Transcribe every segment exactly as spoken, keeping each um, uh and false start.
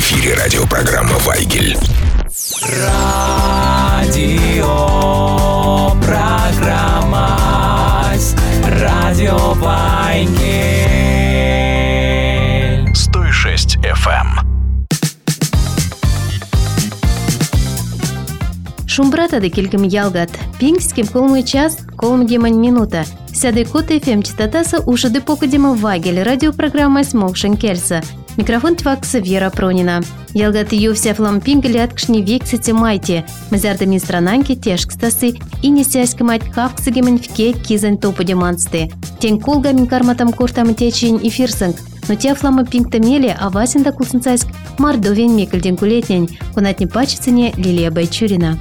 эфире радиопрограмма «Вайгель». Радио программа Радио Вайгель. сто шесть эф эм. Шумбратады келгім ялгат. Пингским колмый час, колмгемань минута. Сяды кот эф эм частотасы ушады покадема Вайгель. Радиопрограмма «Смолшен Кельса». Микрофон твакса Вера Пронина. Ялгаты ювся флам пингли аткшни вексите майте. Мазярдами странанки тешкстасы и несяська мать хавксагемань вке кизань топодемансты. Тень колга минкарматам кортам течень эфирсанг. Но те флама пингта мели, а васинда кулсенцайск мардовень мекальден кулетнень. Кунатни пачицыне Лилия Байчурина.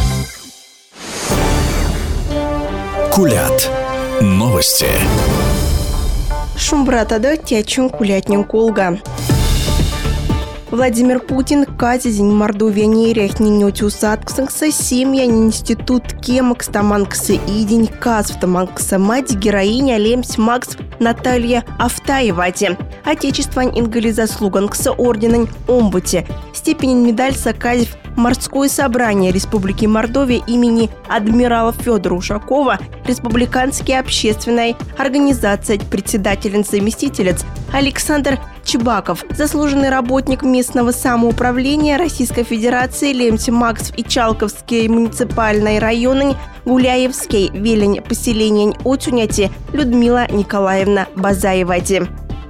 Кулят. Новости. Шумбратада тячун кулятнен колга. Владимир Путин казизин Мордовия ряхнинётю сатксанкса семья институт кемакстаманкса идень казвтаманкса мать героиня Лемс Макс Наталья Автаевати. Отечестван ингали заслуганкса орденань омбуте. Степень медаль саказив Морское собрание Республики Мордовия имени адмирала Федора Ушакова, Республиканская общественная организация, председатель-заместителец Александр Чебаков, заслуженный работник местного самоуправления Российской Федерации Лемси Макс и Чалковский муниципальный район Гуляевский велень поселения Отюняти Людмила Николаевна Базаевати.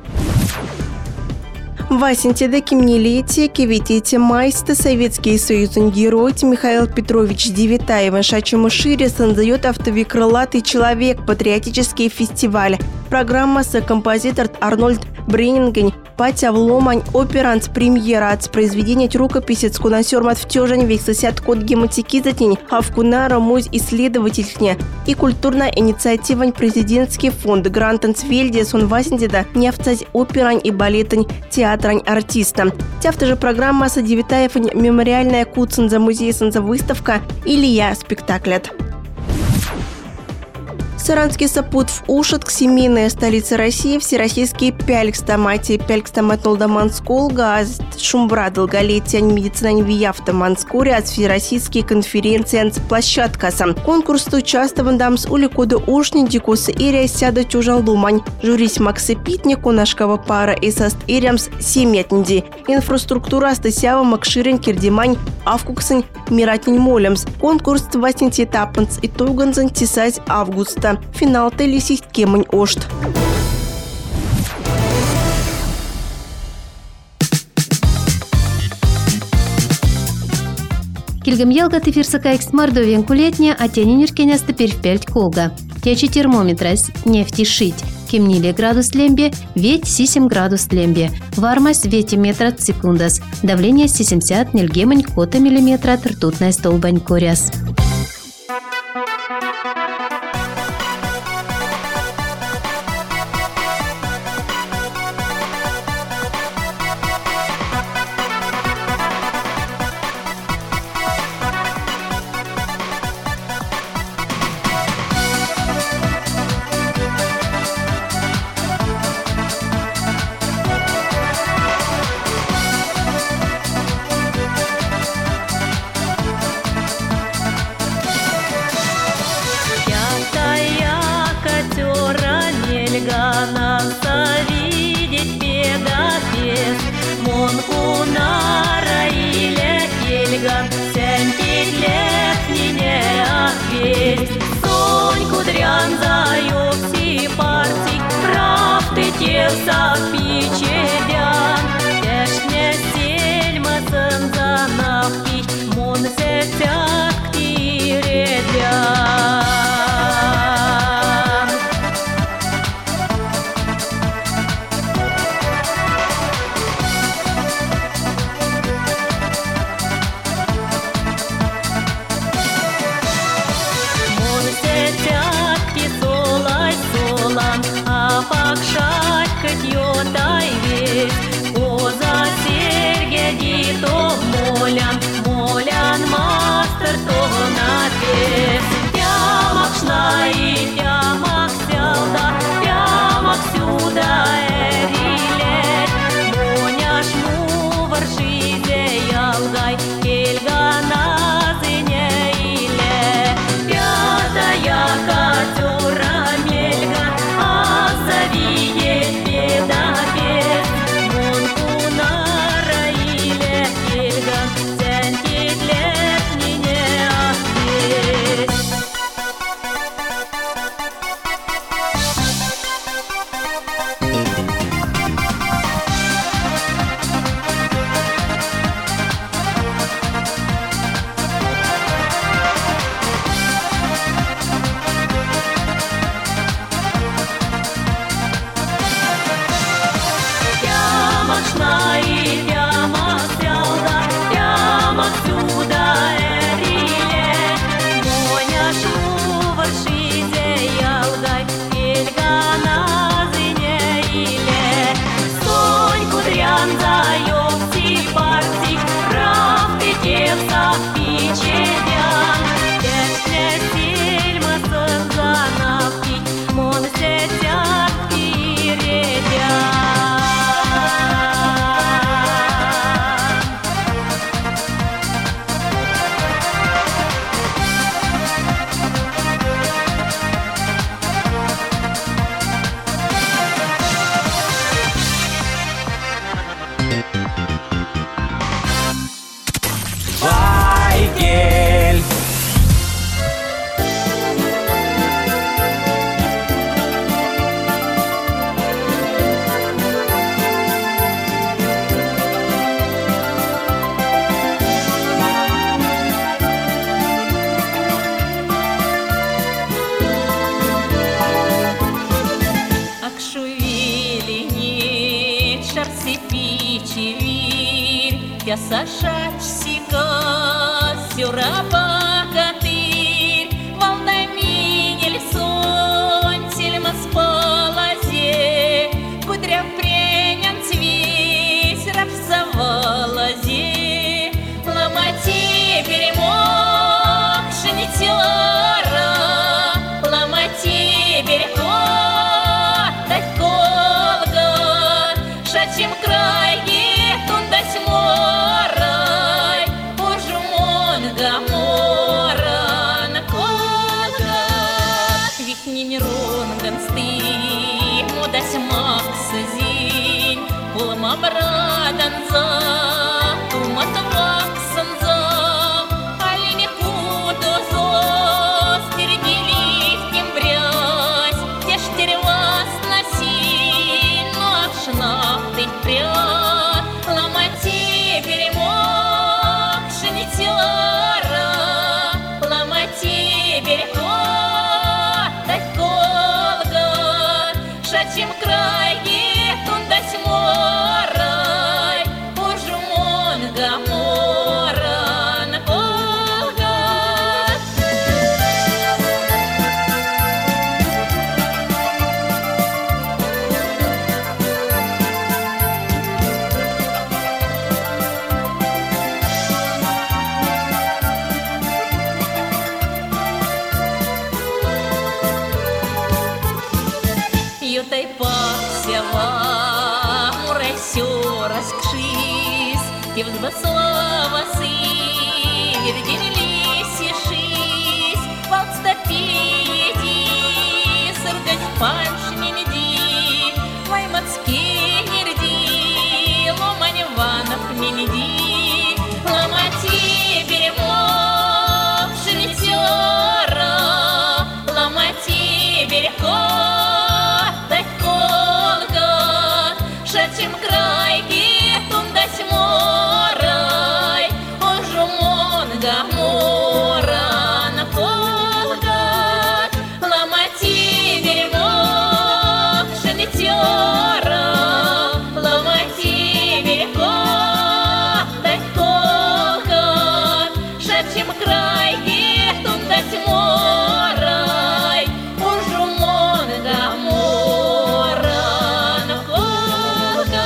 Васентеда кимнелетие кивитете майста Советский Союз герой Михаил Петрович Девятаев шачему шире создает автовикрылатый человек патриотический фестиваль. Программа с композитор Арнольд Бренинген Патя Вломань операнс премьера от произведения рукописец кунасермат в тёжань вексасят код гематикизатень авкунара муз исследовательня и культурная инициатива президентский фонд Грантенсвельде сон Васентеда нефтать оперань и балетань театрань артиста. Тяфта же программа с Девятаев мемориальная куцен за музей санза выставка Илья спектаклят. Саранский сапут в Ушатк, семейная столица России, всероссийский пялькстамати, пялькстаматолдаман сколга, шумбра долголетия медицина вияфта манскури, от всероссийские конференции площадкаса. Конкурс участвован дамс уликоды ушни дикус ирия сяда тюжал лумань. Журись Максы Питнику, нашкова пара и сост ириамс семьятнди. Инфраструктура стасява макширин кирдимань авкуксын миратнин молемс. Конкурс васинти этапанс и туганзан тисать августа. Финал телесист кемань ошт. Кильгам ялгат эфирсака экс Мордовиан кулетня, а тени нюркеняс теперь в пять колга. Течи термометрас нефти шить. Кемниле градус лембе, веть сисем градус лембе. Вармость вети метра секундас. Давление семьдесят нельгемань кота миллиметра ртутная столбань коряс. шарсы пичевир, я сашач сика, сюраба катыр, волна минель сон, сельма спалазе, кудря пренен цвесь, рапсовалазе, ломати беремок, шанитера, ломати берегок, дать колга, шачим крае, тундась морай, ужумон гамора на колга, вихнин рунган стый, мудась макса зинь, пулам обраданза, тумат ваксанза, алине кудозо, стердили тем брясь, те штервас носи, но ашнах ты прят, ломати беремок, шанитера, ломати берегок, дать колга, шачим крае, тундась морай, ужумон гамора на колга. Ютай паксява, мурасё раскшись, и взбаслава сы, вердели сишись, полстопеди, сыргать панш не неди, ваймацки нерди, ломань ванов не неди, ломати беремок, шанитера, ломати берегок, дать колга, шачим крайки, тундась морай, ожумон гамора на колга, ломати беремок, шанитера, ломати берегок, дать колга, шачим крайки, тундась морай, ужумон гамора на колга.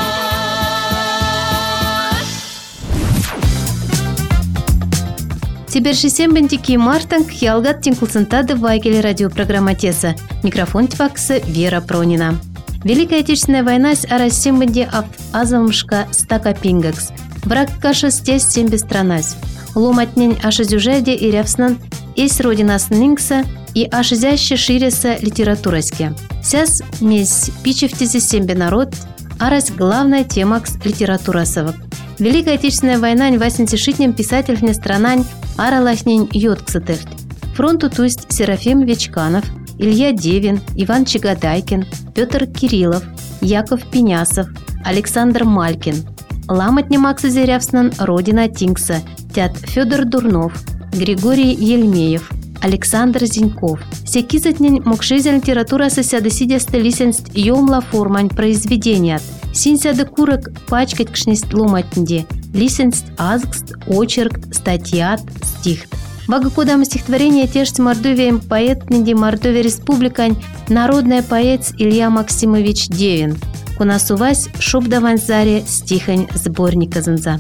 Тибершисем бентики мартанг ялгат тинкулсентады вайгели радиопрограмма Теса. Микрофон тьфакса Вера Пронина. Великая Отечественная война с арасем бенде ав азамшка стака пингакс. Враг каша стесь сем бестранась. Ломатнень ашизюжеде и рявснан есть родина снингса и ашизяще ширеса литератураське. Сяс месь пичевтизи сембе народ, арась главная темакс литературасовок. Великая Отечественная война васенцешитнем писатель вне странань аралахнень йотксетельт. Фронту тусть Серафим Вечканов, Илья Девин, Иван Чагадайкин, Петр Кириллов, Яков Пенясов, Александр Малькин. Ламатне Макса Зерявснан родина Тингса, тят Федор Дурнов, Григорий Ельмеев, Александр Зиньков. Секизатнень мокшизя литература сосядосидя стелисенст йомла формань произведения. Синсяды курок пачкать кшнесть ломатнде. Лисенст азгст, очерк, статьят, стихт. Вагакудам стихотворение тешт мордовием поэт неди Мордовия республикань народная поэт Илья Максимович Девин. Кунасувась шуб даванзаре стихань сборника занза.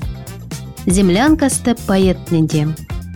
Землянка сте поэт неди.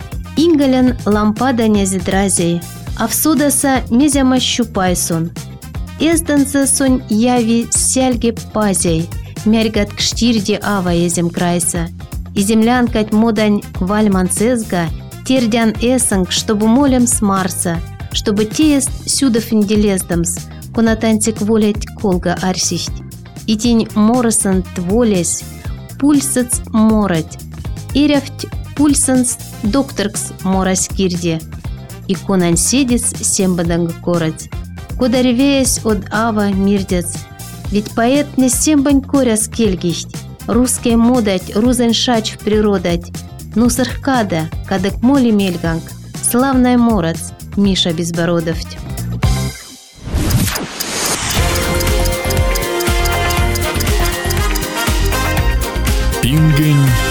Ингалян лампада нязидразей, а в судаса мезяма щупайсон. Эзданца сонь яви сяльге пазей, мяргат кштирди ава езем крайса. И землянкать модань вальман цезга, тердян эсанг, чтобы молем с Марса, чтобы теест сюда финделездамс, кунатантик волять колга арсисть. И тень моросан тволесь, пульсац морать, ирявть пульсанс докторкс мораскирде, и конанседец сембаданг корать. Куда ревеясь от ава мирдец, ведь поэт не сембань коря скельгищ, русская модать, рузен шач в природать, ну сархкада, кадак моли мельганг, славная морац, Миша Безбородовть.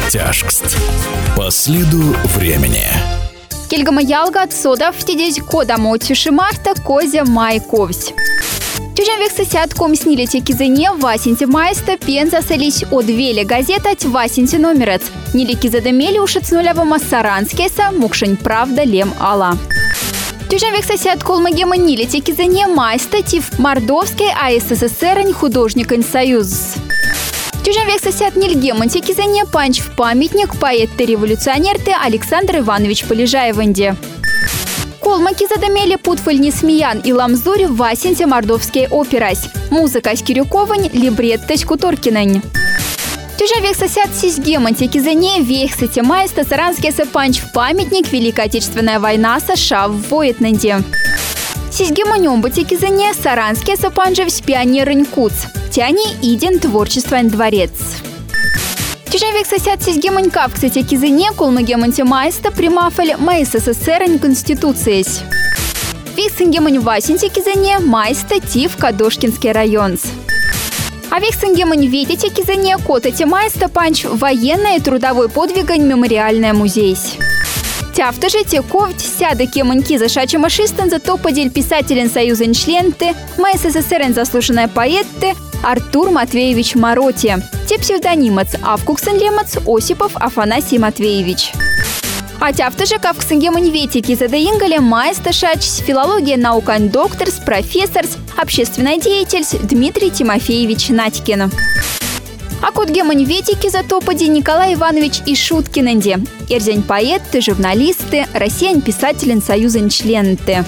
Тяжкст. По следу времени. Кельгама ялгат содав тидесь кодамо тюшимарта козя майковсь. Тюжен век сосяд комснили те кизене васенте майста пенза солись от веле газета васенте номерец. Нили кизадемели ушецнулява массаранскеса мукшень правда лем ала. Тюжен век сосяд колмагема нили те кизене майста тив Мордовской АССР художникин союз. Тюжен век сосяд нильгемон те кизене панч в памятник поэт-революционер-те Александр Иванович Полежаеванде. Колмаки задамели путфаль Несмеян и Ламзури в Васенте Мордовской оперась. Музыка с Кирюковань, либреттось Куторкинань. Тюжен век сосяд сизгемон те кизене вехсете майста саранскеса панч в памятник Великая Отечественная война США в Воетнанде. Сизгемонем те кизене саранскеса панжевсь пионерынь куц. Тяни иден творчественный дворец. Тюжен век сосяд сизгемонь кавкса те кизене колмагемон те майста примафаль ма СССР конституциесь. Вексенгемонь васен те кизене майста тив Кадошкинский район. А вексенгемонь виде те кизене кота те майста панч военное и трудовой подвигань мемориальное музейсь. Тяфта же те ковть сяда кемоньки за шачемашистен за то подель писателен союзен членты ма СССР заслуженная поэтты Артур Матвеевич Мороти. Те псевдонимец Авкуксен Лемец Осипов Афанасий Матвеевич. А тяфта же кавксенгемонь ветики задаингале майста шачсь филология наукань докторс, профессорс, общественный деятель Дмитрий Тимофеевич Надькин. А кот гемонь ветики за топоди Николай Иванович Ишуткиненде. Эрзень поэты, журналисты, россиян писателен союзен членты.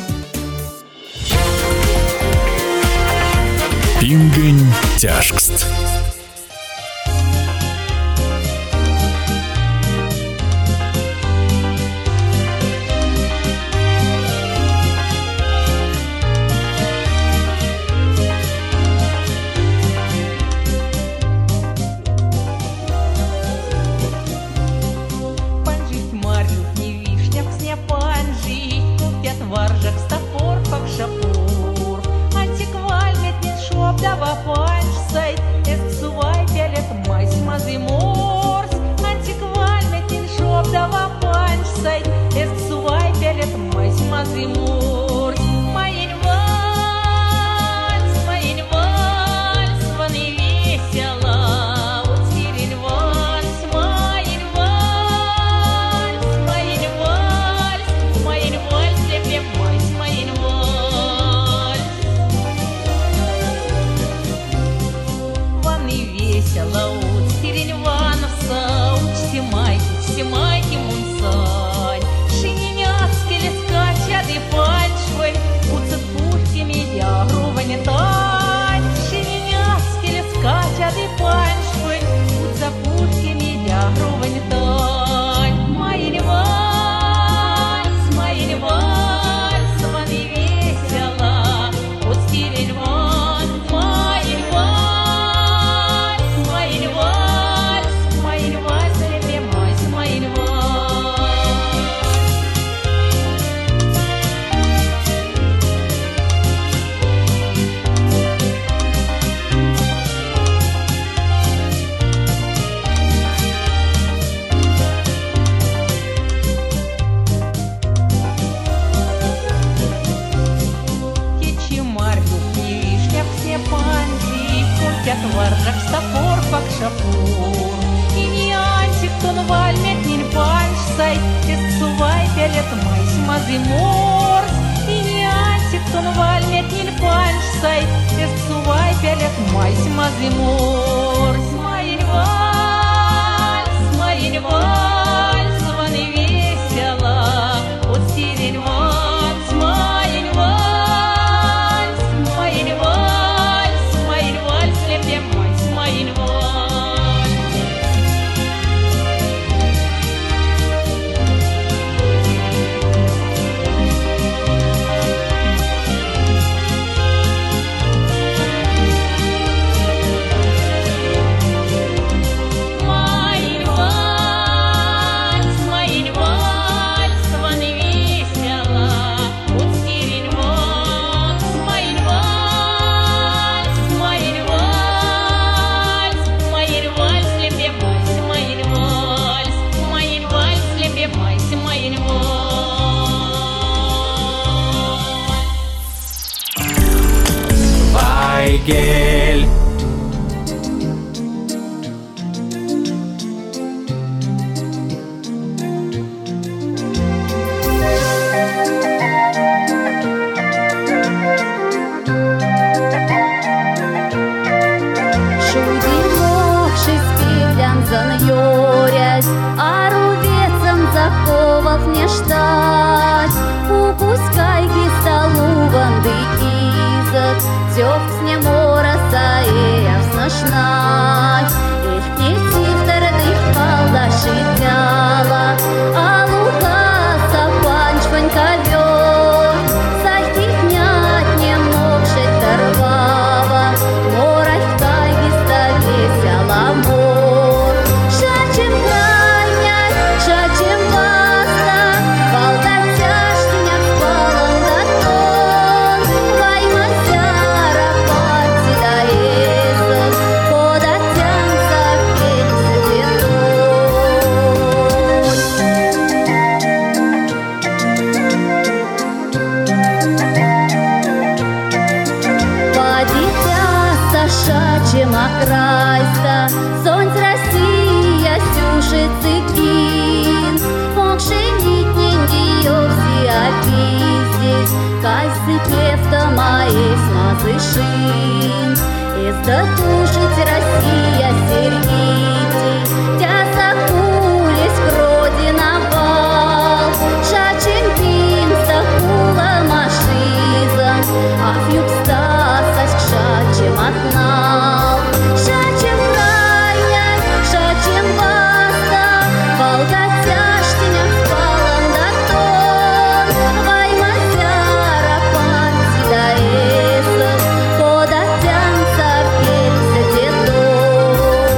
Пингань тяжкст. гель. Не ждать, упускай гисталуван дикизет, тёвк не мораса и авснашнай, их не тифтер дых палдаши тяла, а лука сапанчвань ковёр, сахтих нять не мог жить торвава, морай ткай гистале сяла мор, шачем крайнять, шачем Крайста, сонь Россия сюжицы кин, мокшенит нендиё все опиздись, кайсы певта моей смазы шин, изда тушить Россия сергити, тя закулись к родина бал, шачен пин сакула машизан, а фюб стасась к шачем отнал. Шачем крайнять, шачем баста, волга тяжтиня спалан до тон, вайма сяра пати да эсов, кода тянца пельса дедон.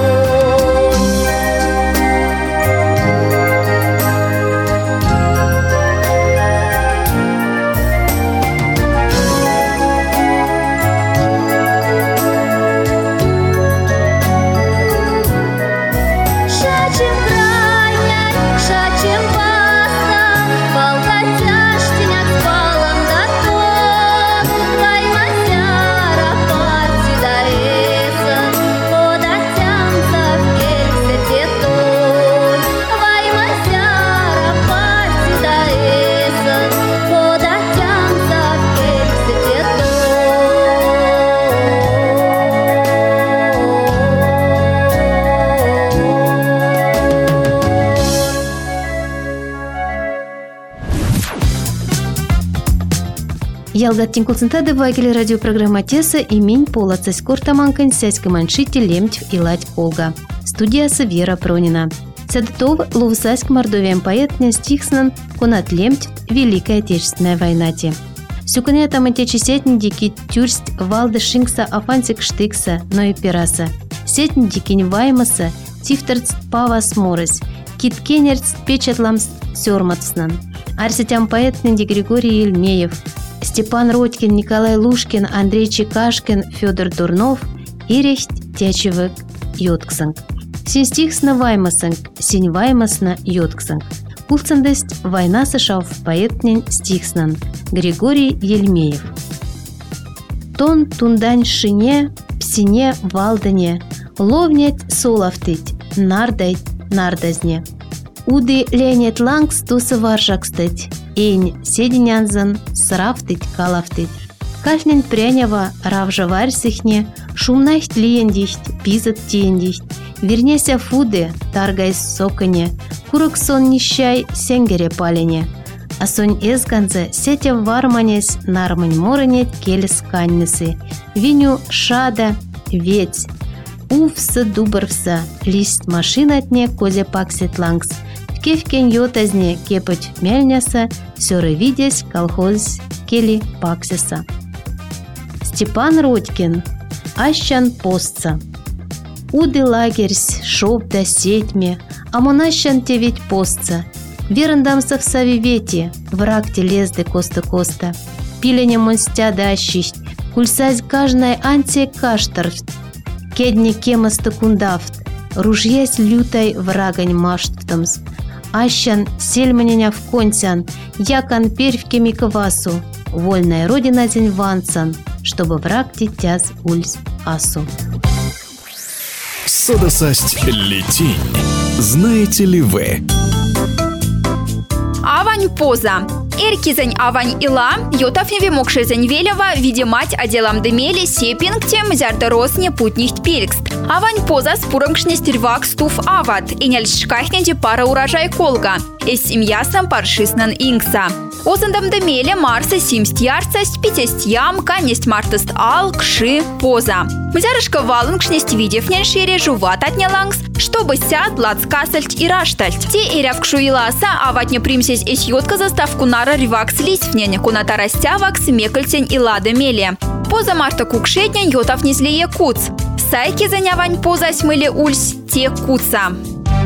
Ялгаттин кулцентады вагели радиопрограмма Теса имень полацась кортаманкань сяська маншити лемть и лать колга. Студиясы Вера Пронина. Сядытов лувсаськ мордовием поэтня стихснан конат лемть Великая Отечественная войнате. Сюкане там отечи сетни дики тюрсть валда шинкса афансик штыкса, но и пираса. Сетни дикинь ваймаса тифтерц павас морось, кит кенерц печатламс сёрматснан. Арсетям поэтня ди Григорий Ельмеев, Степан Родькин, Николай Лушкин, Андрей Чекашкин, Федор Дурнов и рехть тячевык йотксанг. Син стихсна ваймасанг, син ваймасна йотксанг. Кулцандесть война сышав поэтнень стихснан. Григорий Ельмеев. Тон тундань шине, псине валдане, ловнять солавтыть, нардать нардазне. Уды ленет лангс тусы варжакстыть, эйн седенянзан сравтыть калавтыть. Кальнен прянява равжа варсихне, шумнахт лиендихт, пизат тиендихт. Вернеся фуды, таргайс соконе, курок сон нищай сенгере палене. А сонь эсганзе сетя варманес нармань моранет келес каннесы. Виню шада, веть. Увса дубарвса, лист машинатне козе паксет лангс. Кевкен йотазне кепать мельняса, сёры видясь колхоз кели паксеса. Степан Родькин, ащан постца. Уды лагерьс, шоп да сетьме, а монащан те ведь постца. Верандамса в савивети, враг те лезды коста-коста. Пилене монстя да ащисть, кульсась кажнай анте каштарфт. Кедни кемаста кундафт, ружьясь лютай врагань маштвтамс. Ащан сельманяня в контян, якан перьвке миквасу, вольная родина день ванцан, чтобы враг тетяс ульс асу. Содосасть летень. Знаете ли вы? Авань поза. Эркизань авань ила, йотафневе мокшезань велева, видимать отделам демели сепингтем зярдоросне путнихт пелькст. Авань поза спурамкшне стервак стуф ават, и нельшкахнеде пара урожай колга. Эс семьясам паршиснан инкса. Озандам демеле марса симст ярцасть, пятесть ям, канесть мартаст ал, кши, поза. Мзярышка валынкшнесть видевнен шире жуват отнялангс, чтобы сяд лацкасальть и раштальть. Те и рявкшу иласа, аватне примсесь эс йотка заставку нара ривакс лисвнен, куната растявакс мекальтень и ладемеле. Поза марта кукшетнен йотав низлее куц. Сайки занявань поза смыли ульс те куца.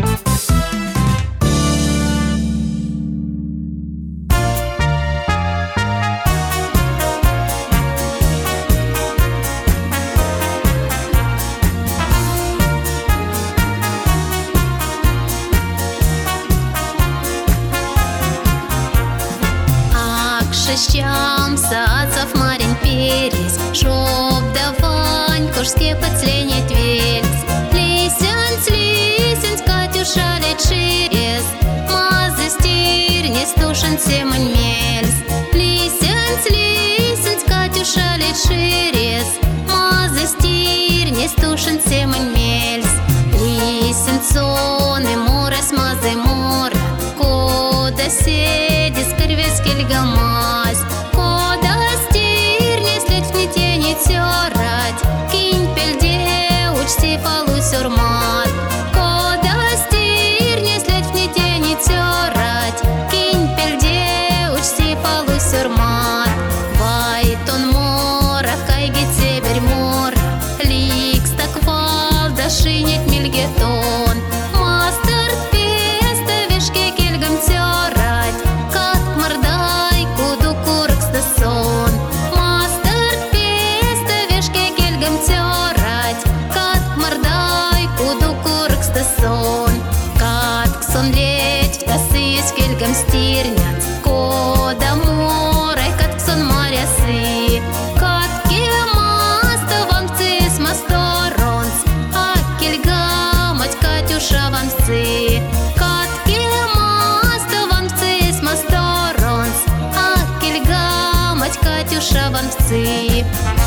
Шещам сацав марин перес, шоп давань, кошске подсленет вельс. Лисенц, лисенц, Катюша лечирес, мазы стирни стушен семань мельс. Лисенц, лисенц, Катюша лечирес, мазы стирни стушен семань мельс. Лисенцон и морес мазы мора, кода седи скорвес кельгамаз. Кода стирни след в нетени тёрать, кинь пельде учти фалу сюрмат. Кода стирни след в нетени тёрать, кинь пельде учти фалу сюрмат. Вайтон мора, кайги теберь мора, ликс так вал, да шиник мильгетон. Мастер песта вешке кельгам тёрать, кат мордай куду куркс да сон. Мастер песта вешке кельгам тёрать, кат мордай куду куркс да сон. Кат ксон леть в тасы с кельгам стирнят, кода морай кат ксон марясы. Кат кемаста вам цис масторонс, а кельга мать Катюша вам цы. Кат кемаста вам цис масторонс, а кельга мать Катюша вам цы.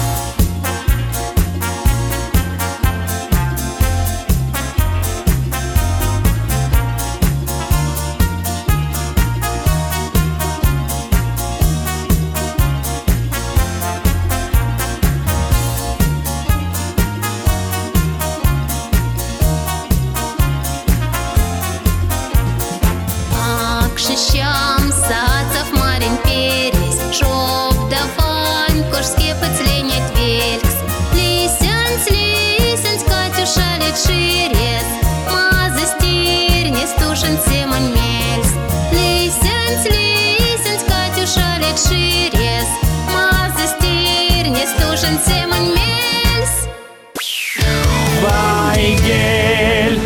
Шещам сацав марин перес, шоп давань, кошске подсленет вельс. Лисенц, лисенц, Катюша лечирес, мазы стирни стушен семань мельс. Лисенц, лисенц, Катюша лечирес, мазы стирни стушен семань мельс. Вайгель.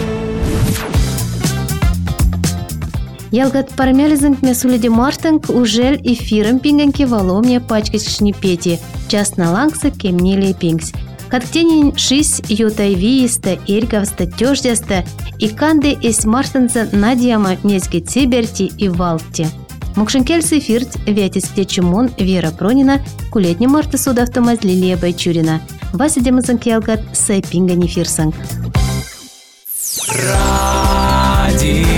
Ялгат пармелизанг месуледи мартанг ужель эфиром пинганки воломня пачкать шнипети, час на лангса кемнили пингс. Каттенин шись ютайвииста, эргавста тёждяста, и канды эс мартанца надьяма мезги циберти и валти. Мокшенкельс эфирт вятис течимон Вера Пронина, кулетни марта судавтомаз Лилия Байчурина. Вася демазанг ялгат сай пингани фирсанг. Радио.